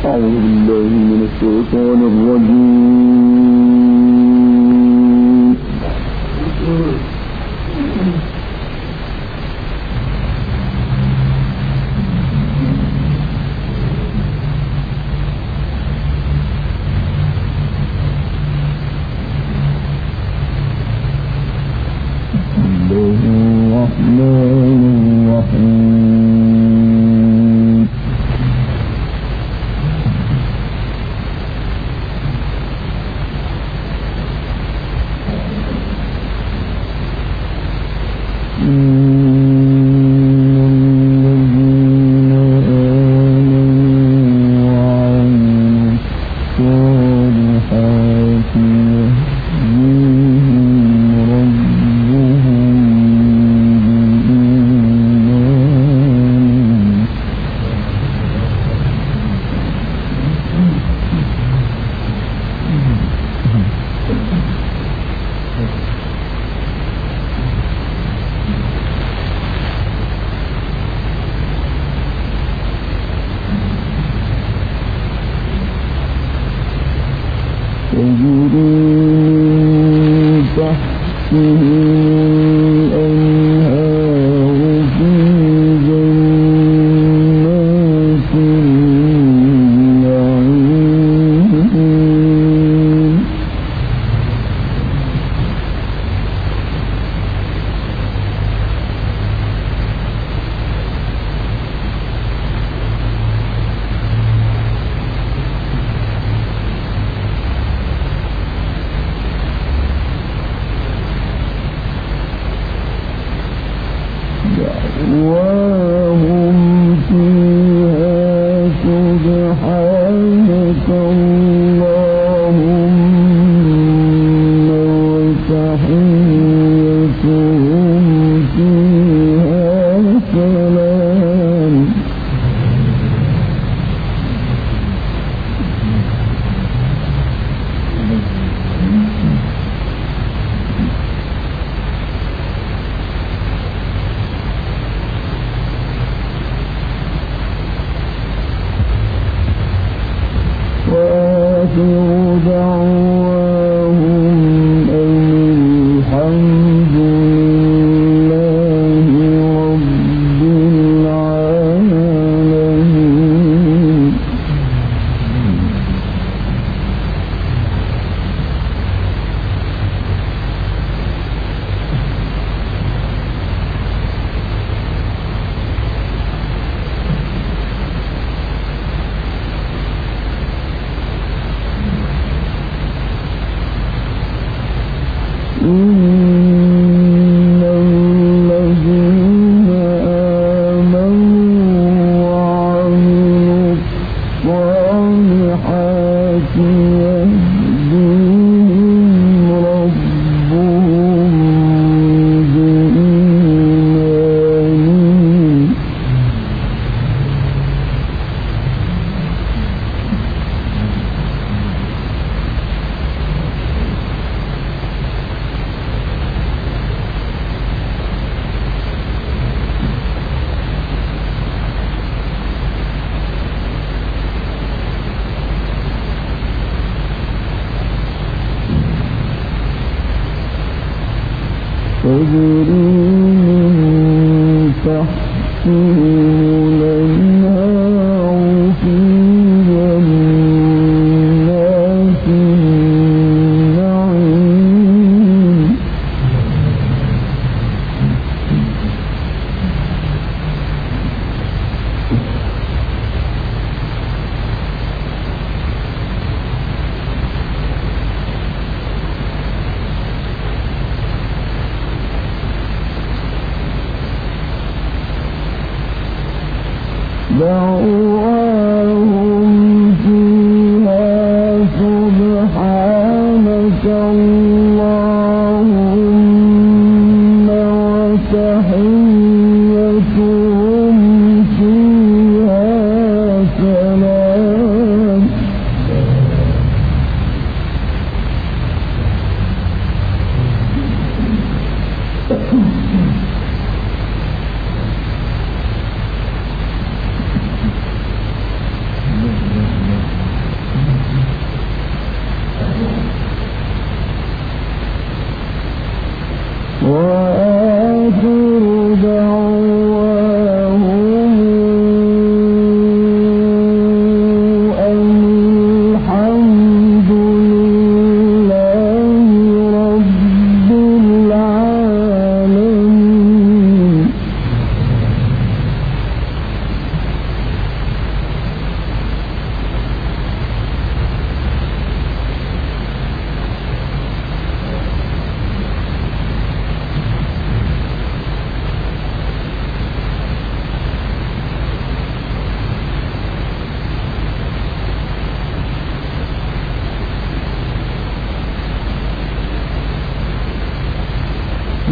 أعوذ بالله من الشيطان الرجيم. الرحمن الرحيم.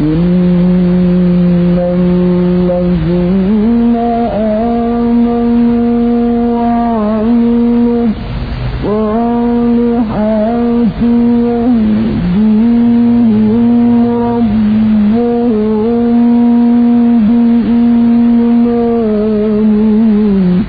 إن الذين آمنوا وعملوا الصالحات يهديهم ربهم بإيمانهم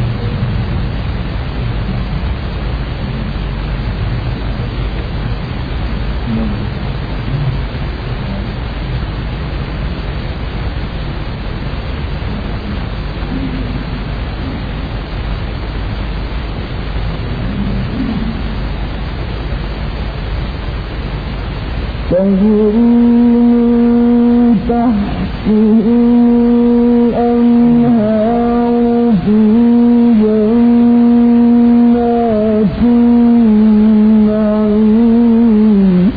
تجري من تحتهم الأنهار في جنات النعيم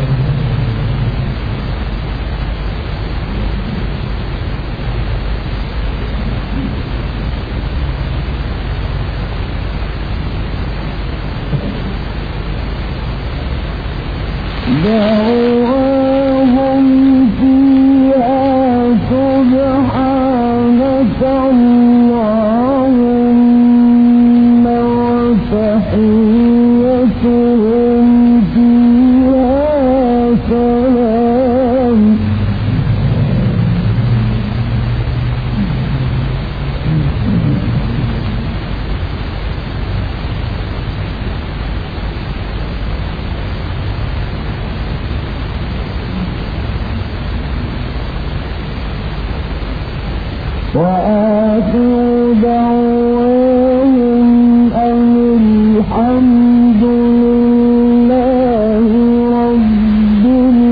دعواهم فيها سبحانك اللهم وتحيتهم فيها سلام وآخر دعواهم أن الحمد لله رب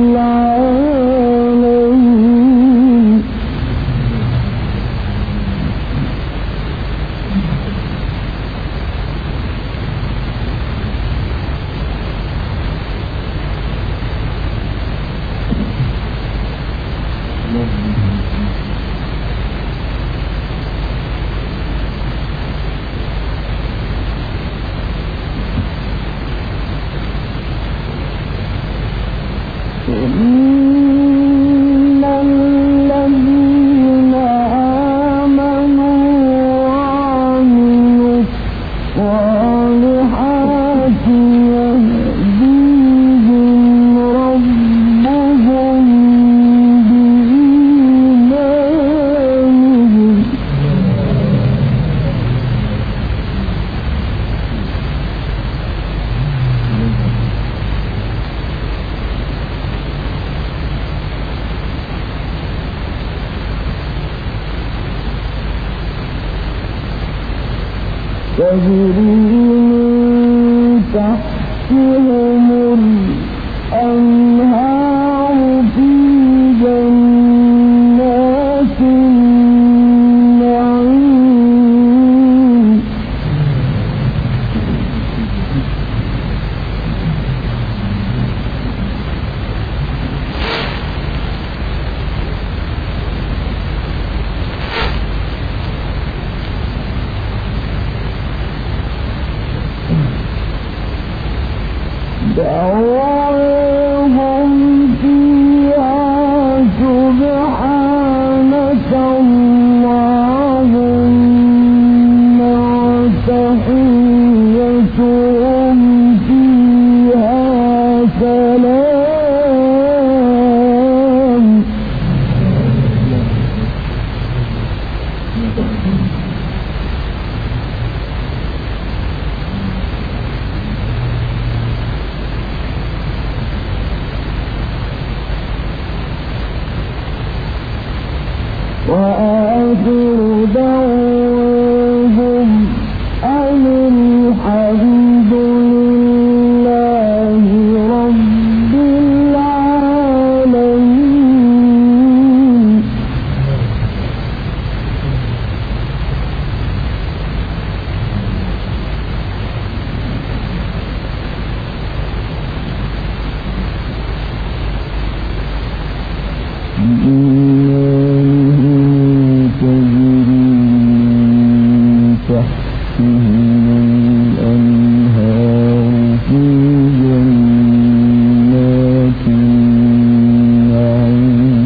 العالمين إن الذين آمنوا وعملوا الصالحات يهديهم ربهم بإيمانهم تجري من تحتهم الأنهار في جنات النعيم دعواهم فيها سبحانك اللهم وتحيتهم فيها سلام وآخر دعواهم أن الحمد لله رب العالمين تحتهم الأنهار في جنات النعيم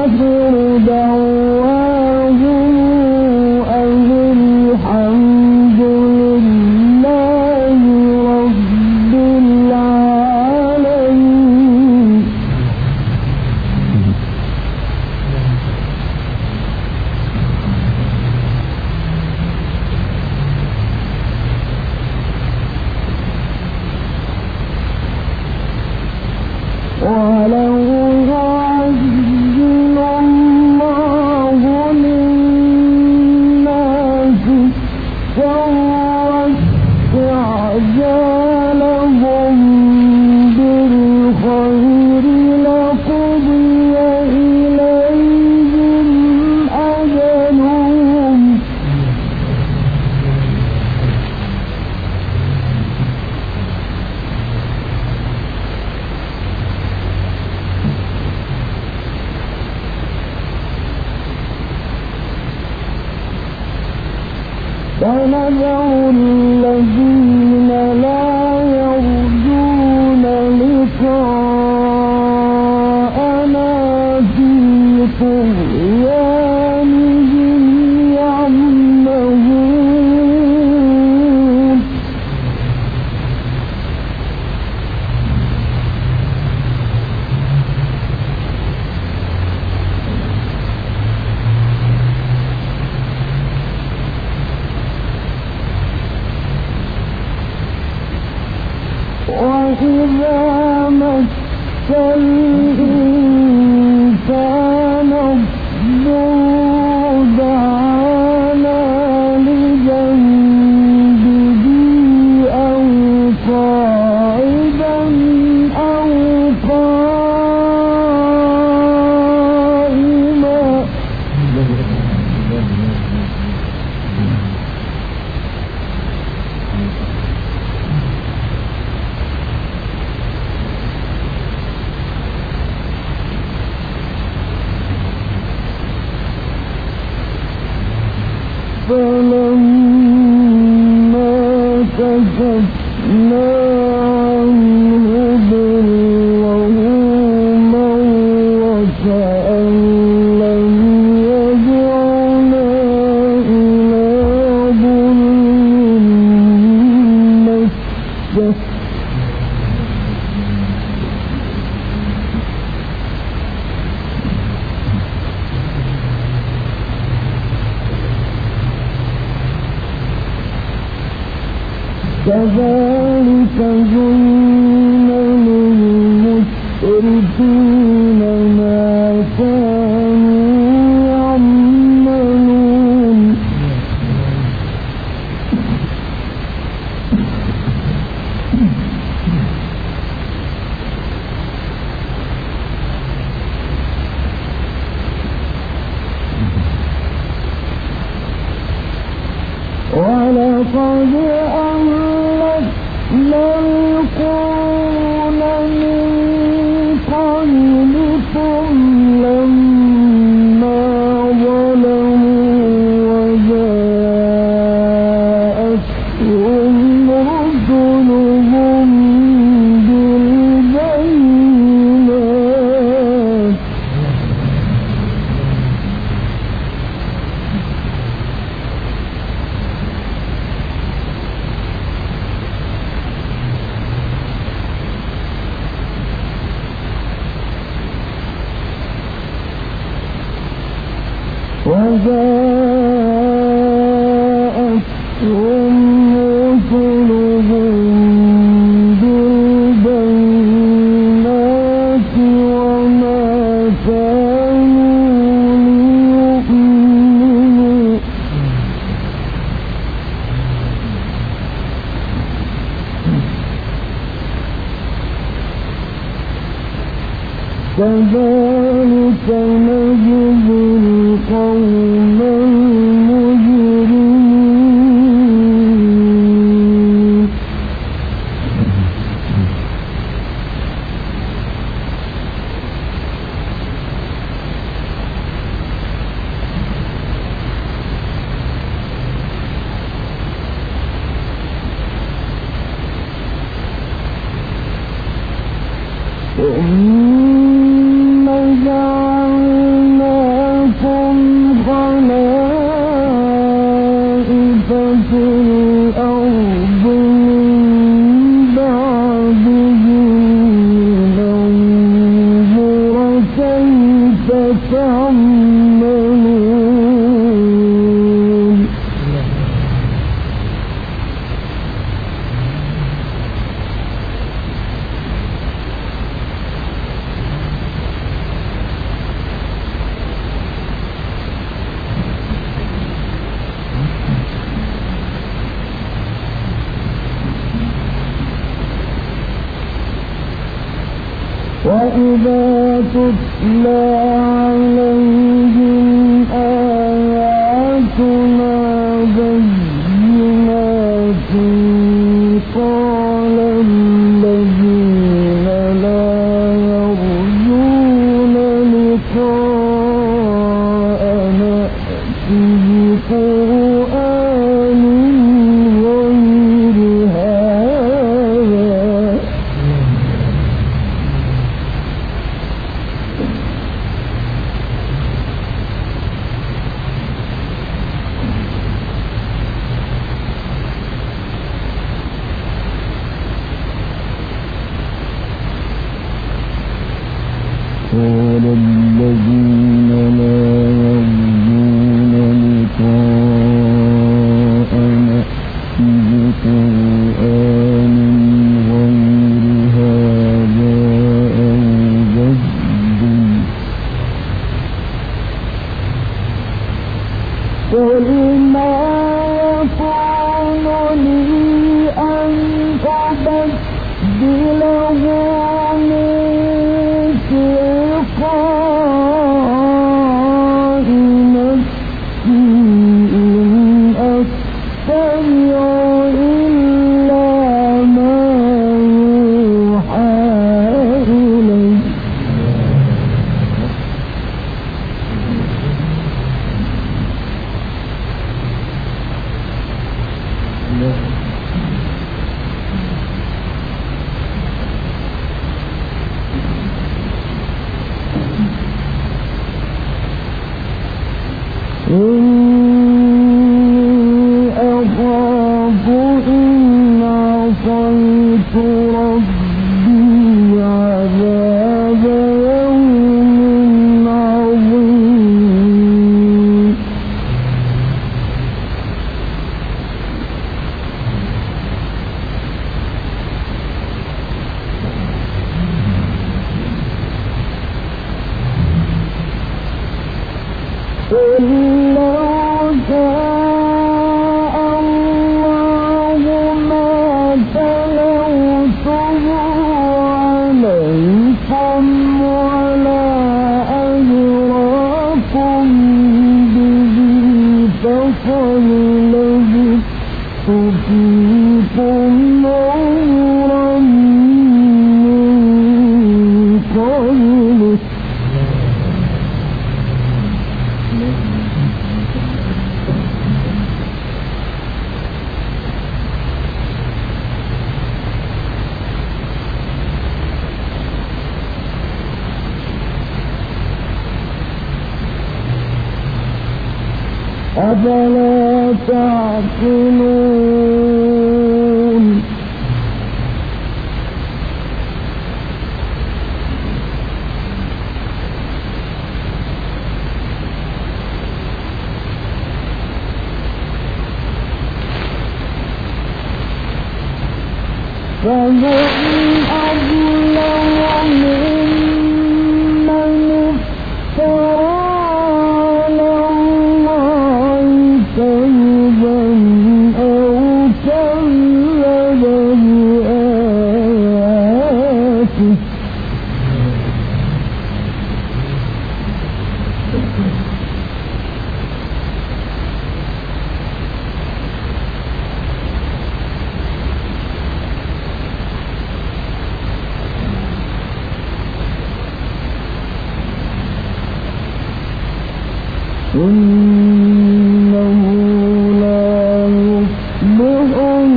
وآخر دعواهم أن الحمد لله رب العالمين. ولو يعجل الله للناس الشر استعجالهم بالخير لقضي إليهم أجلهم فنذر الذين لا يرجون لقاءنا في طغيانهم يعمهون. وإذا مس الإنسان الضر دعانا لجنبه أو قاعدا أو قائما فلما كشفنا عنه ضره مر كأن لم يدعنا إلى ضر مسه كذلك زين للمسرفين ما كانوا يعملون. ولقد أهلكنا القرون من قبلكم لما ظلموا وجاءتهم رسلهم بالبينات وجاءتهم رسلهم بالبينات وما كانوا ليؤمنوا كذلك نجزي القوم المجرمين. ثم جعلنا وإذا تتلى عليهم آياتنا بينات قال الذين لا يرجون لقاءنا ائت بقرآن غير هذا قال الذين لا يرجون لقاءنا ائت بقرآن غير هذا أو بدل قل ما يكون لي أن أبدله من تلقاء نفسي إن أتبع إلا ما يوحى إلي إني أخاف إن عصيت ربي عذاب يوم عظيم قل لو شاء الله ما تلوته عليكم ولا أدراكم به فقد لبثت فيكم عمرا من قبله أفلا تعقلون فمن أظلم ممن افترى على الله كذبا أو كذب بآياته إنه لا يفلح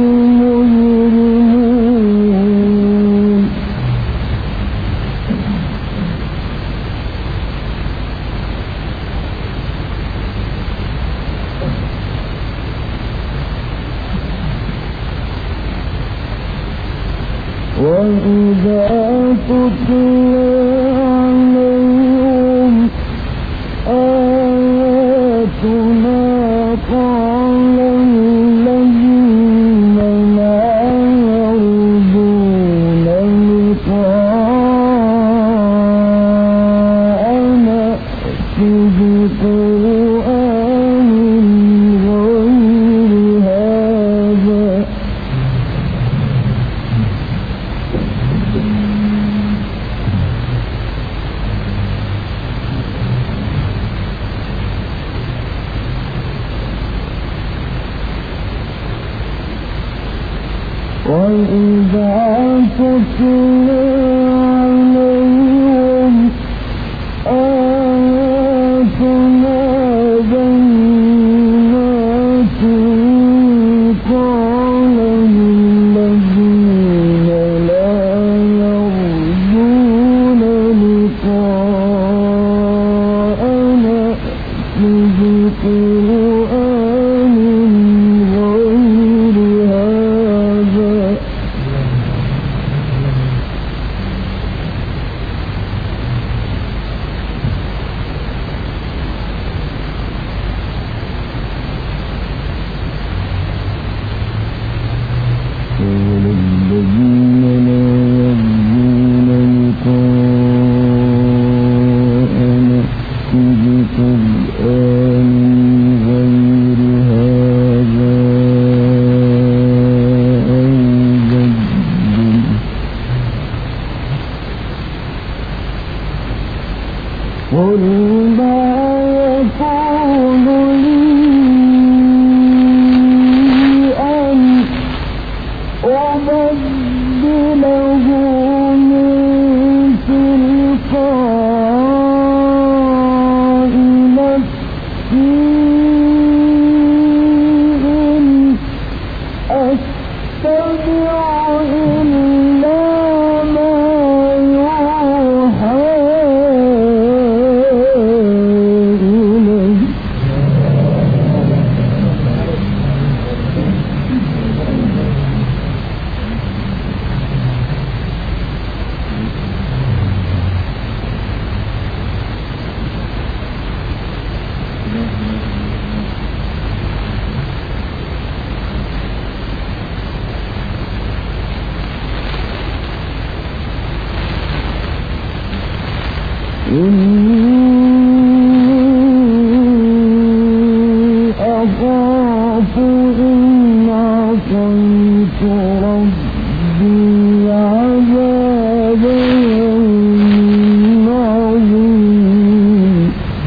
المجرمون وإذا تتلى عليهم آياتنا قال الذين لا يرجون لقاءنا ائت بقرآن غير هذا تتلى عليهم آياتنا بينات قال الذين لا يرجون لقاءنا بقرآن غير هذا الذين لا يرجون لقاءنا بقرآن غير هذا أو بدل قل ما يكون لي أن أبدله من تلقاء نفسي إن أتبع إلا ما يوحى إلي إني أخاف إن عصيت ربي عذاب يوم عظيم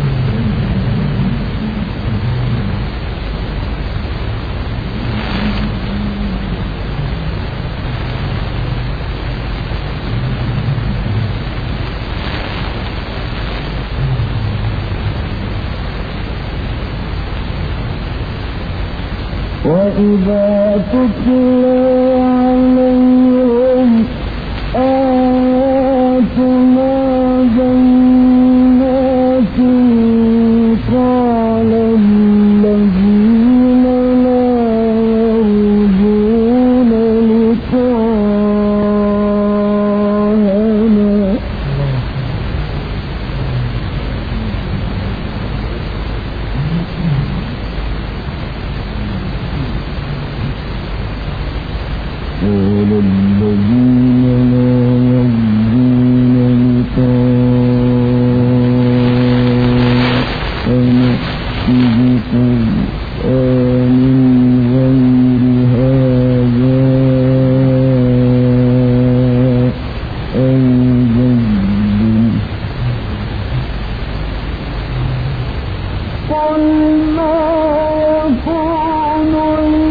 وإذا تتلى عليهم آياتنا بينات قال الذين لا يرجون لقاءنا قال الذين لا يرجون لقاءنا بقرآن غير هذا أو بدل قل ما يكون لي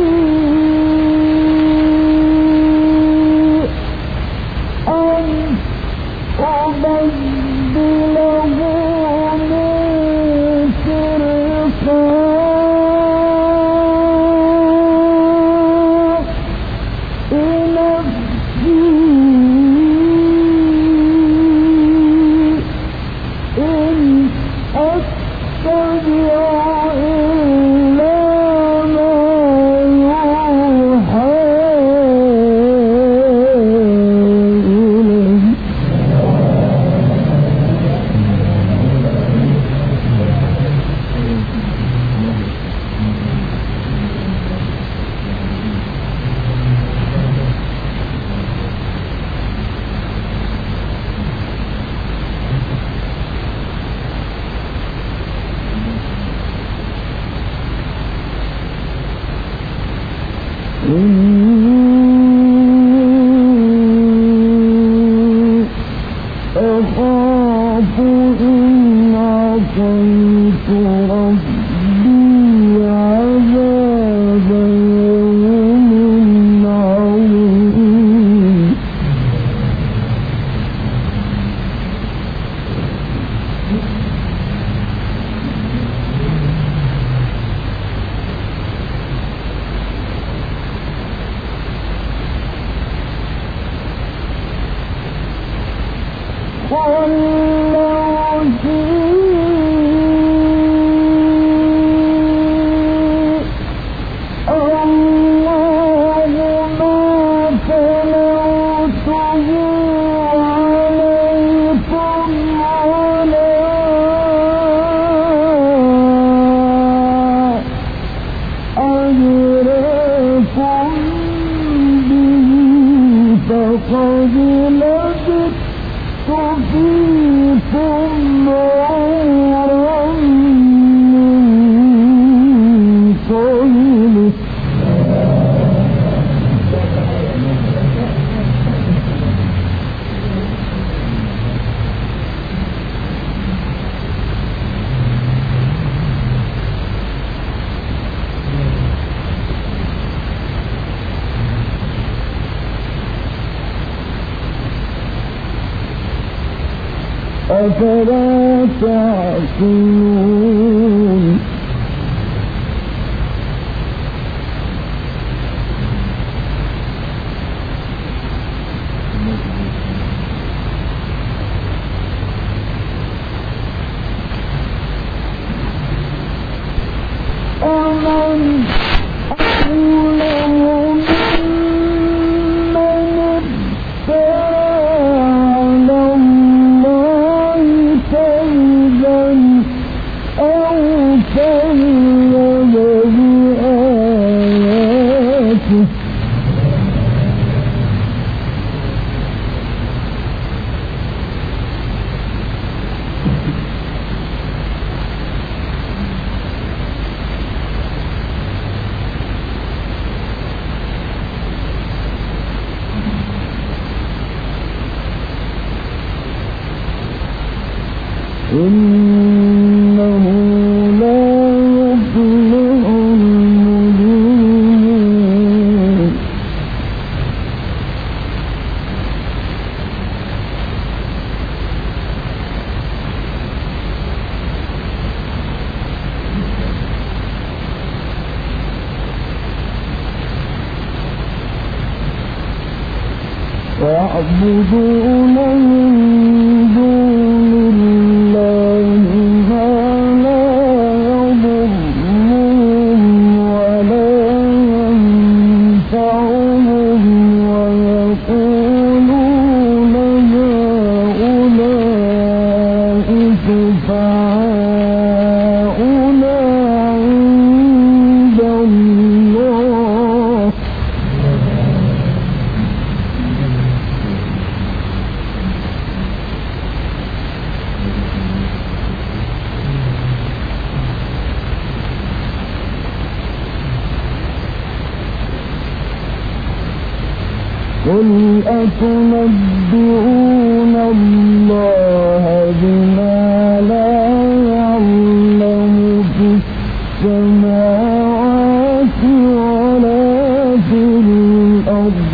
أبدله من تلقاء نفسي إن أتبع إلا ما يوحى إلي أخاف إن عصيت ربي عذاب يوم عظيم أفلا تعقلون ومن أظلم ممن إنه لا يفلح المجرمون ويعبدون من دون الله ما لا يضرهم ولا ينفعهم ويقولون هؤلاء شفعاؤنا عند الله قل أتنبئون الله بما لا يعلم في السماوات ولا في الأرض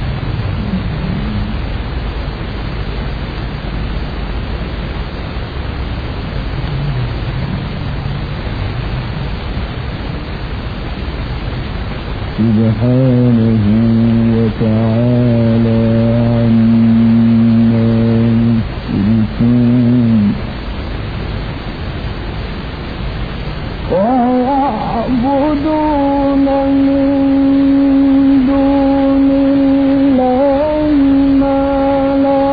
سبحانه وتعالى عما يشركون ويعبدون من دون الله ما لا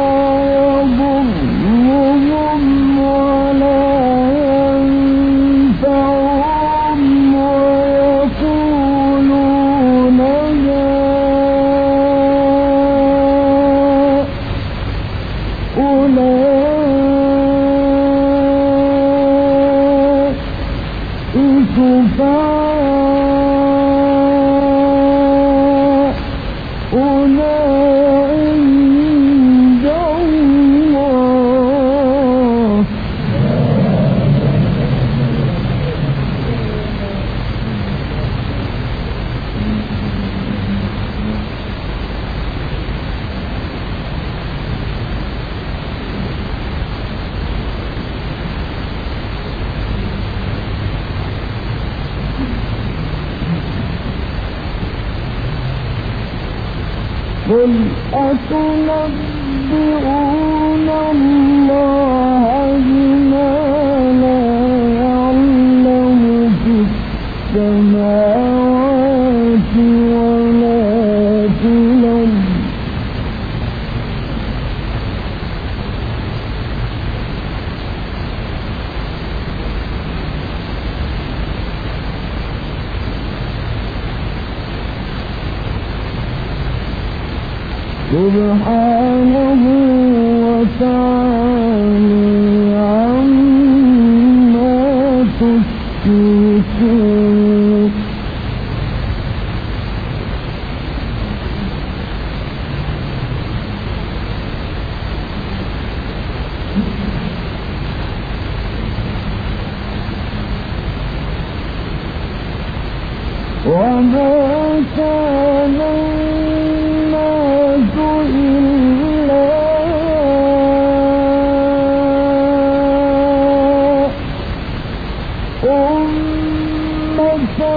يضرهم ولا ينفعهم ويقولون شفعاؤنا عند الله قل أتنبئون الله سبحانه وتعالى عما تشركون وما كان الناس إلا أمة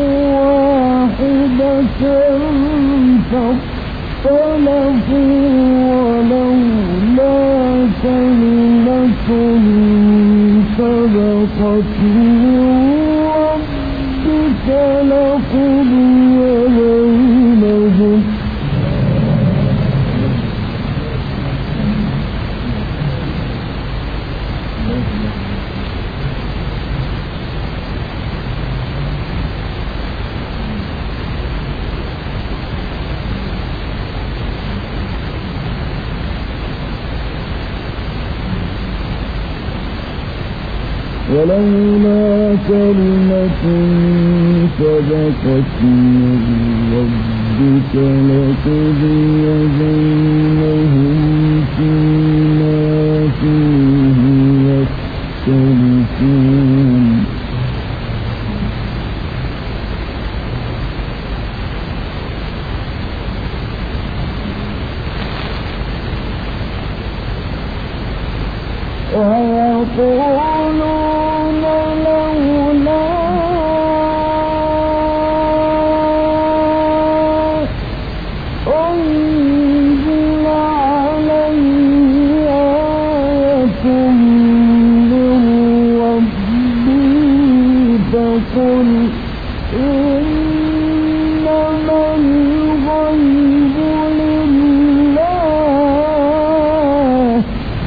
واحدة فاختلفوا ولولا كلمة سبقت لقضي بينهم ولولا كلمة سبقت من ربك لقضي بينهم فيما فيه يختلفون ويقولون لولا أنزل عليه آية من ربه فقل إنما الغيب لله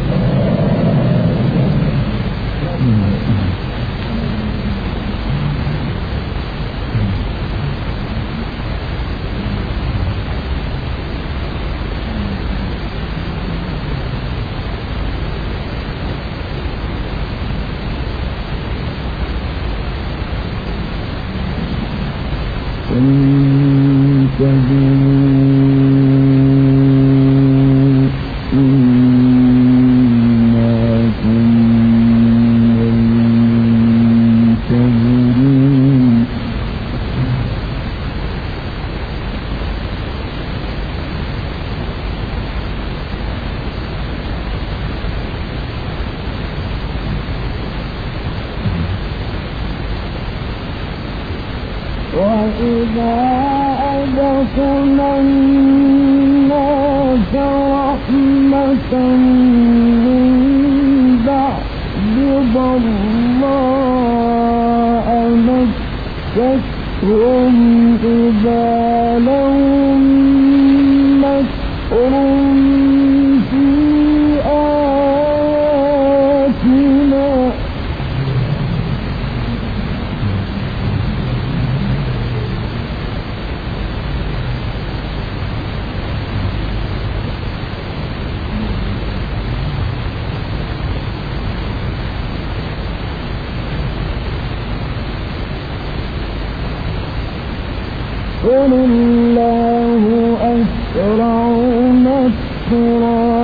وإذا أذقنا الناس رحمة من بعد ضراء مستهم إذا لهم مكر في آياتنا قل الله أسرع مكرا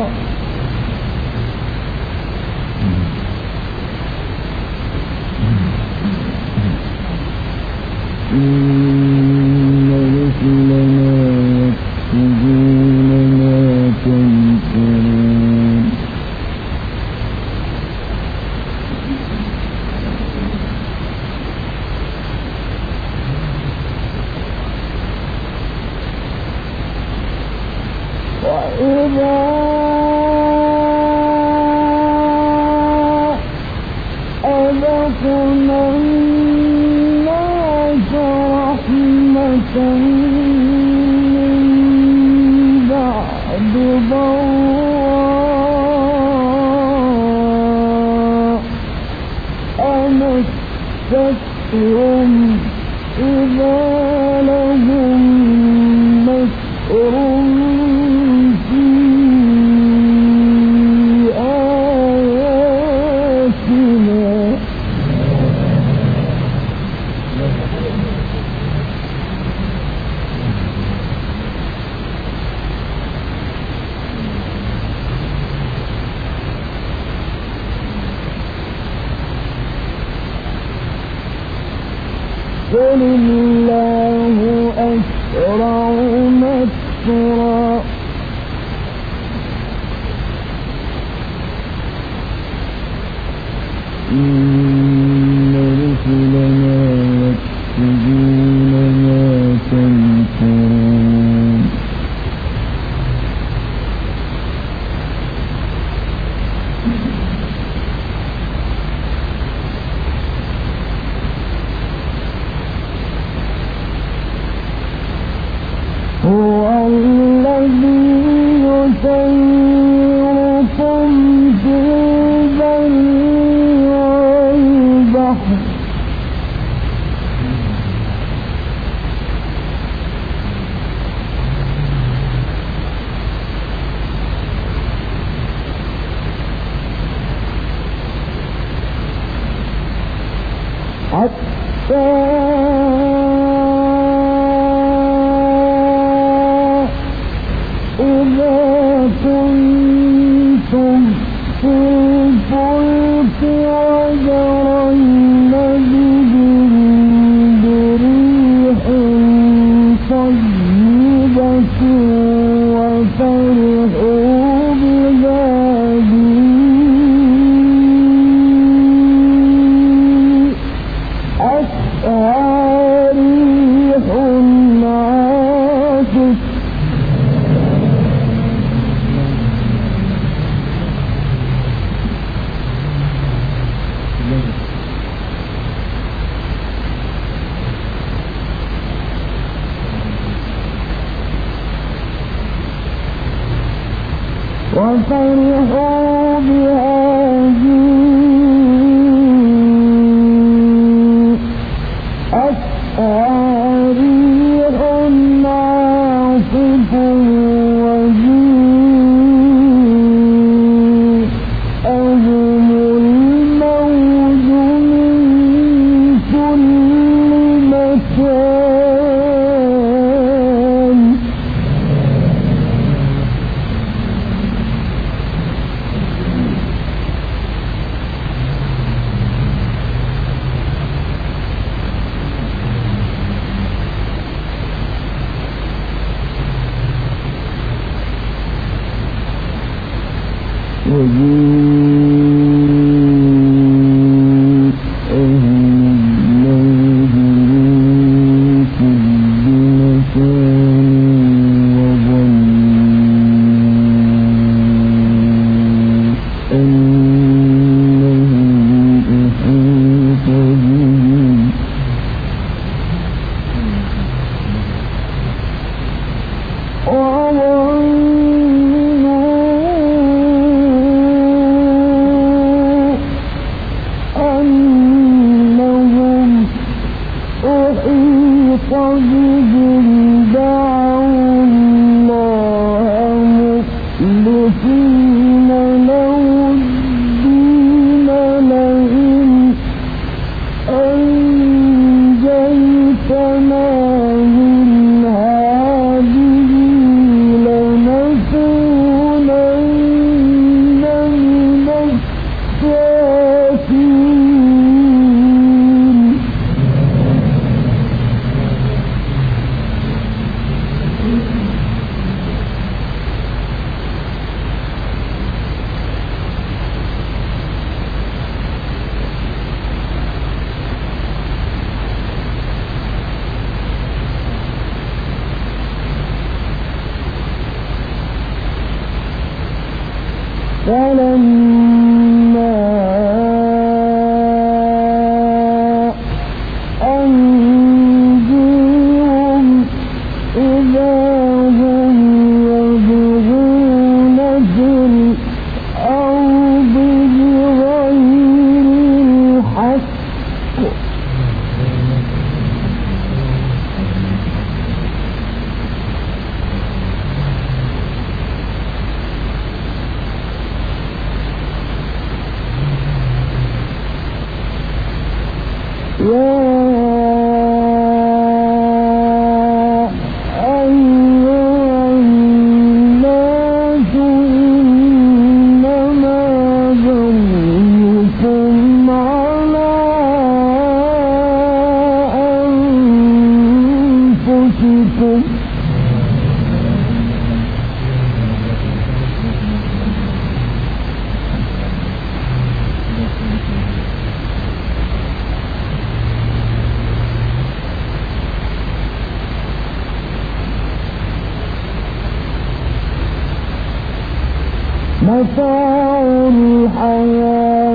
إن رسلنا يكتبون ما تنكرون وإذا أذقنا الناس رحمة من بعد ضراء مستهم إذا لهم مكر في قل الله أسرع مسرا إن رسلنا يكتبون ما تمكرون هو الذي يسيركم في البر والبحر حتى إذا كنتم في الفلك وجرين بهم بريح طيبة وفرحوا بهذه أتها ريح عاصف وفرحوا بهذه أتها ريح عاصف وجيءهم الموج من كل مكان وجيء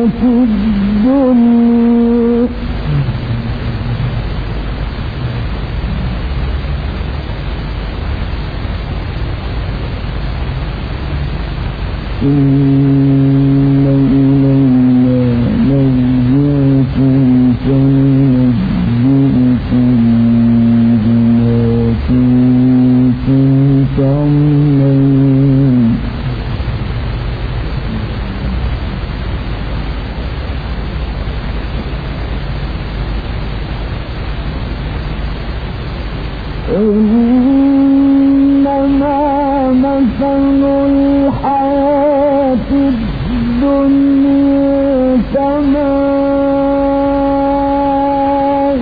الدنيا إن إلينا مرجعكم فننبئكم بما كنتم تعملون إنما مثل الحياة الدنيا كماء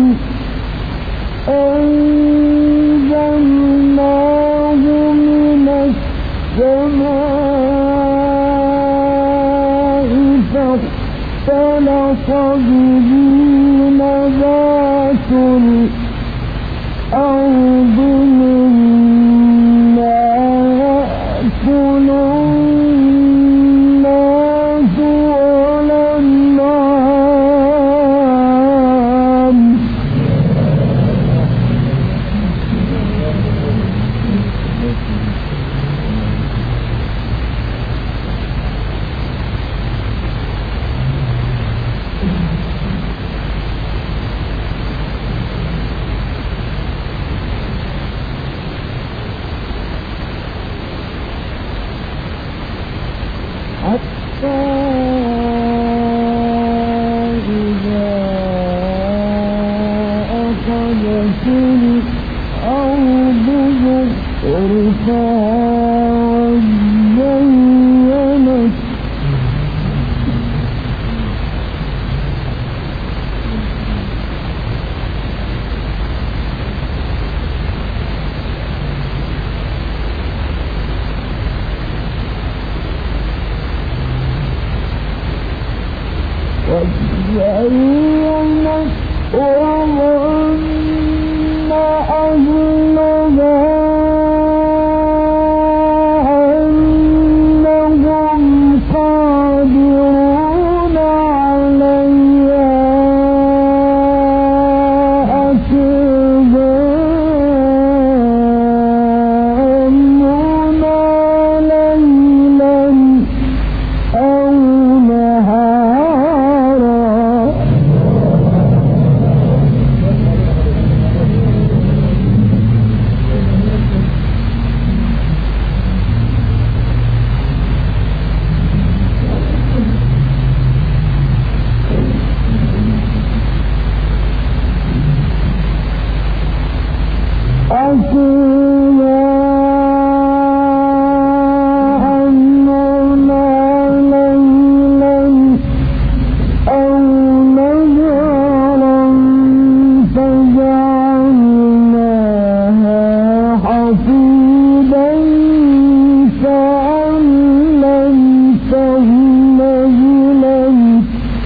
أنزلناه من السماء فاختلط به نبات الأرض مما يأكل الناس والأنعام حتى إذا أخذت الأرض زخرفها وزينت وظن أهلها أنهم قادرون عليها أتاها أمرنا ليلا أو نهارا أتاها أمرنا ليلا أو نهارا فجعلناها حصيدا كأن لم تغن بلمس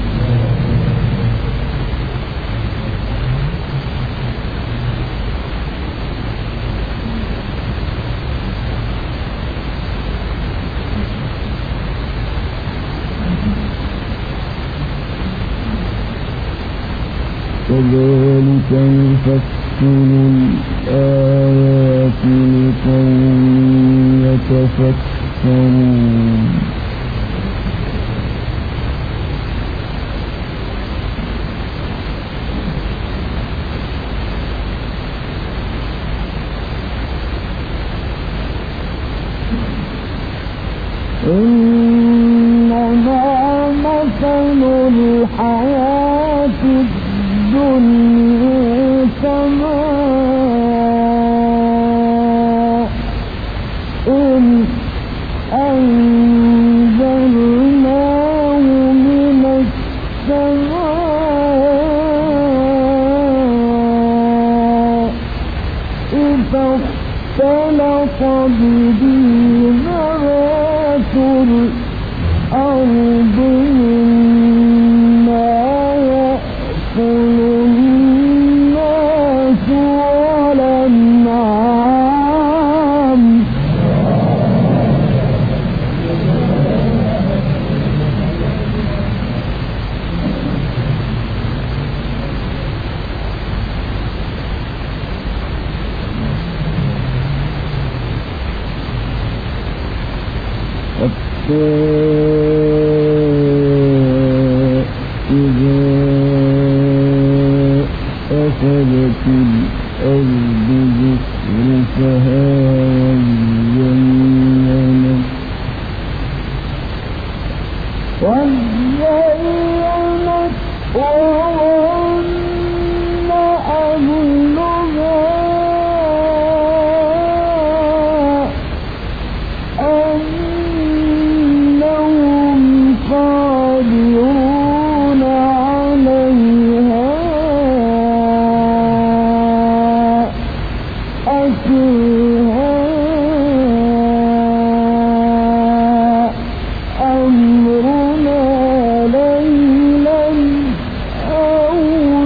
كذلك نفصل الآيات لقوم يتفكرون إنما مثل الحياة الدنيا كماء إن أنزلناه من السماء فاختلط به نبات الأرض مما إذا أخذت الأرض زخرفها وزينت وظن أهلها أنهم قادرون عليها أتيها أمرنا ليلا أو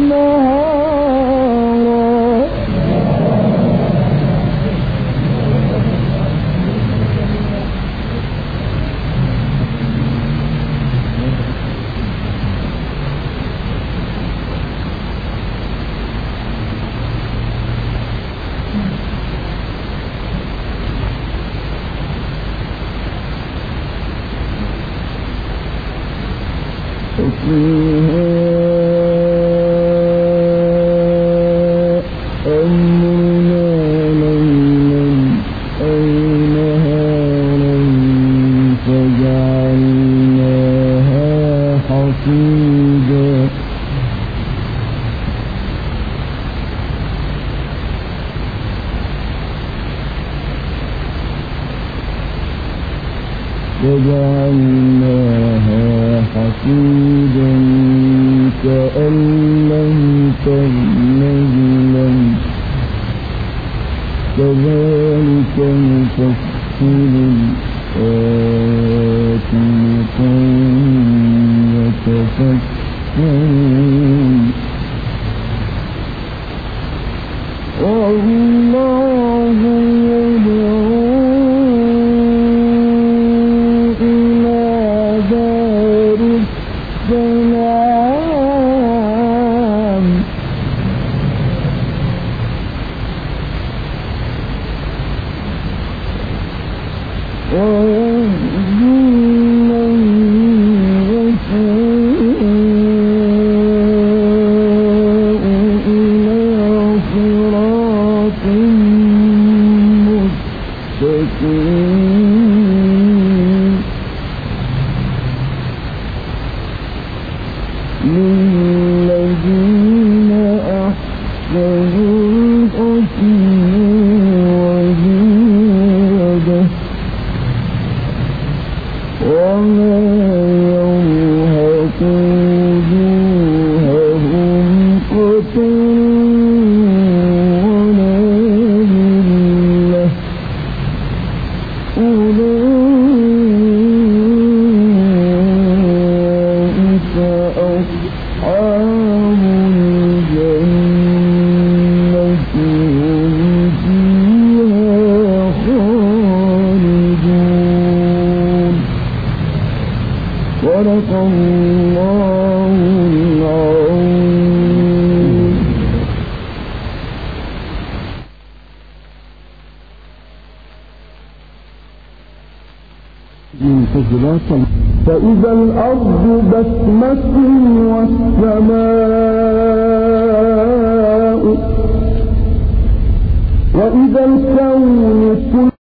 نهارا فيها أمرنا ليلا أو نهارا فجعلناها حصيدا حصيدا كأن لم تغن بلم كذلك نفصل الآيات لقوم يتفكرون والله يدعو إلى دار السلام ويهدي من يشاء إلى صراط مستقيم للذين أحسنوا الحسنى وزيادة وما يرهق وجوههم قتر ولا ذلة أولئك أصحاب الجنة هم فيها خالدون صدق الله العظيم. فإذا الأرض بسمت والسماء وإذا الكون